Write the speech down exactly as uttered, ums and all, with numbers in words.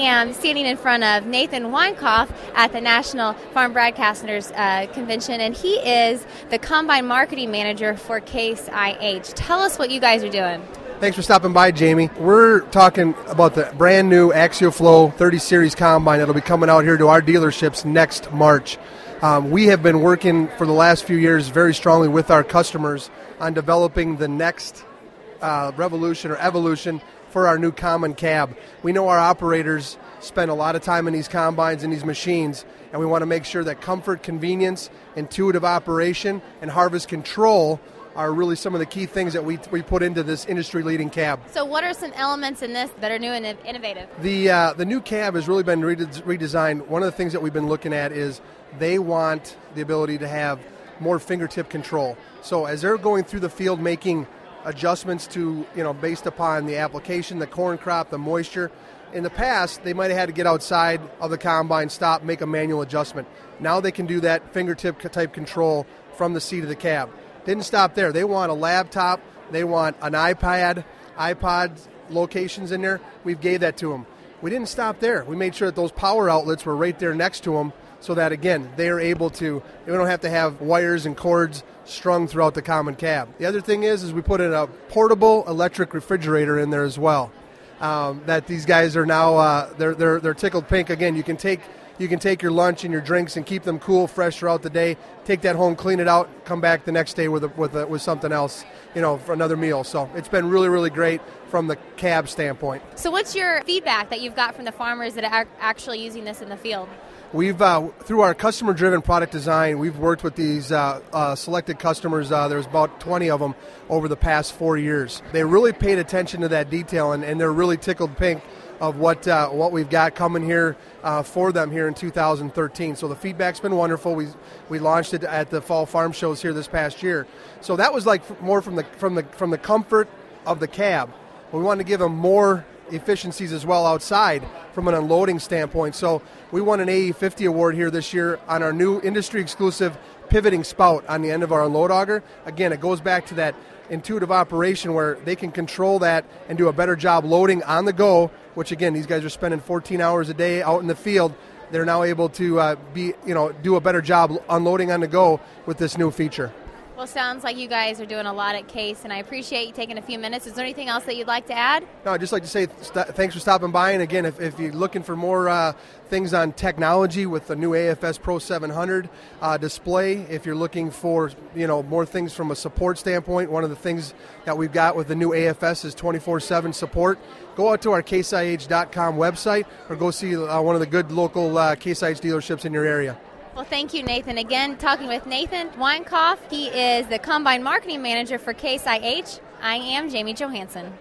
am standing in front of Nathan Weinkoff at the National Farm Broadcasters uh, Convention, and he is the Combine Marketing Manager for Case I H. Tell us what you guys are doing. Thanks for stopping by, Jamie. We're talking about the brand new AxioFlow thirty Series Combine that'll be coming out here to our dealerships next March. Um, we have been working for the last few years very strongly with our customers on developing the next uh, revolution or evolution for our new common cab. We know our operators spend a lot of time in these combines and these machines, and we want to make sure that comfort, convenience, intuitive operation, and harvest control are really some of the key things that we we put into this industry-leading cab. So what are some elements in this that are new and innovative? The uh, the new cab has really been rede- redesigned. One of the things that we've been looking at is they want the ability to have more fingertip control. So as they're going through the field making adjustments to, you know, based upon the application, the corn crop, the moisture, in the past they might have had to get outside of the combine, stop, make a manual adjustment. Now they can do that fingertip type control from the seat of the cab. Didn't stop there. They want a laptop. They want an iPad, iPod locations in there. We gave that to them. We didn't stop there. We made sure that those power outlets were right there next to them so that, again, they are able to, we don't have to have wires and cords strung throughout the common cab. The other thing is, is we put in a portable electric refrigerator in there as well. Um, that these guys are now, uh, they're, they're, they're tickled pink. Again, you can take You can take your lunch and your drinks and keep them cool, fresh throughout the day. Take that home, clean it out, come back the next day with a, with a, with something else, you know, for another meal. So it's been really, really great from the cab standpoint. So what's your feedback that you've got from the farmers that are actually using this in the field? We've, uh, through our customer-driven product design, we've worked with these uh, uh, selected customers. Uh, there's about twenty of them over the past four years. They really paid attention to that detail, and, and they're really tickled pink of what uh, what we've got coming here uh, for them here in two thousand thirteen. So the feedback's been wonderful. We we launched it at the fall farm shows here this past year. So that was like more from the from the from the comfort of the cab. We wanted to give them more efficiencies as well outside from an unloading standpoint. So we won an A E fifty award here this year on our new industry exclusive pivoting spout on the end of our unload auger. Again, it goes back to that intuitive operation where they can control that and do a better job loading on the go, which again, these guys are spending fourteen hours a day out in the field. They're now able to uh, be, you know, do a better job unloading on the go with this new feature. Well, sounds like you guys are doing a lot at Case, and I appreciate you taking a few minutes. Is there anything else that you'd like to add? No, I'd just like to say st- thanks for stopping by. And again, if, if you're looking for more uh, things on technology with the new A F S Pro seven hundred uh, display, if you're looking for, you know, more things from a support standpoint, one of the things that we've got with the new A F S is twenty-four seven support. Go out to our case I H dot com website or go see uh, one of the good local uh, Case I H dealerships in your area. Well, thank you, Nathan. Again, talking with Nathan Weinkoff. He is the Combine Marketing Manager for Case I H. I am Jamie Johansson.